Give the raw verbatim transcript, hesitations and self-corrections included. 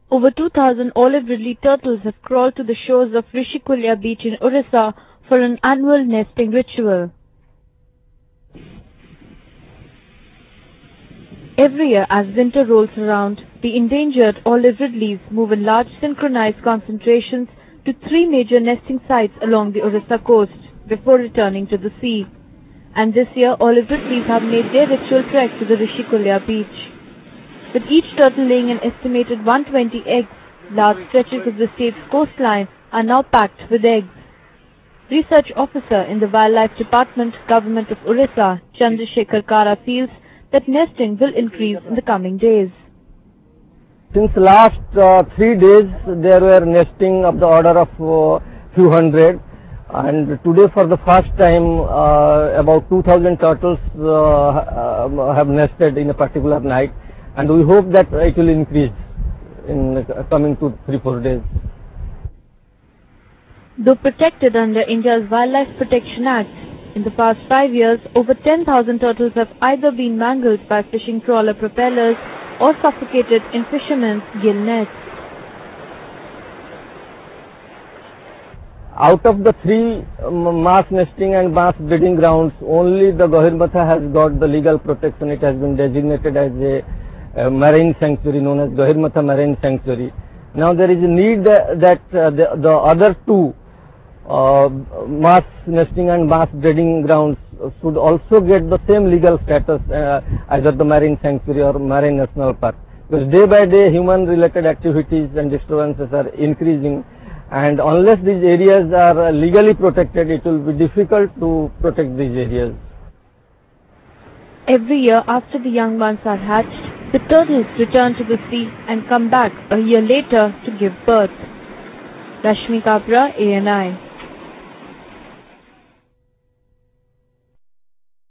Over two thousand olive ridley turtles have crawled to the shores of Rishikulya beach in Orissa for an annual nesting ritual. Every year as winter rolls around, the endangered olive ridleys move in large synchronized concentrations to three major nesting sites along the Orissa coast before returning to the sea. And this year, olive ridleys have made their ritual trek to the Rishikulya beach. With each turtle laying an estimated one hundred twenty eggs, large stretches of the state's coastline are now packed with eggs. Research officer in the Wildlife Department, Government of Orissa, Chandrasekhar Kara, feels that nesting will increase in the coming days. Since last uh, three days, there were nesting of the order of uh, few hundred, and today for the first time, uh, about two thousand turtles uh, have nested in a particular night, and we hope that it will increase in the coming two, three, four days. Though protected under India's Wildlife Protection Act, in the past five years, over ten thousand turtles have either been mangled by fishing trawler propellers or suffocated in fishermen's gill nets. Out of the three um, mass nesting and mass breeding grounds, only the Gahirmatha has got the legal protection. It has been designated as a, a marine sanctuary known as Gahirmatha Marine Sanctuary. Now there is a need that, that uh, the, the other two uh, mass nesting and mass breeding grounds should also get the same legal status, uh, either the marine sanctuary or marine national park. Because day by day human related activities and disturbances are increasing, and unless these areas are legally protected, it will be difficult to protect these areas. Every year after the young ones are hatched, the turtles return to the sea and come back a year later to give birth. Rashmi Kabra, A N I.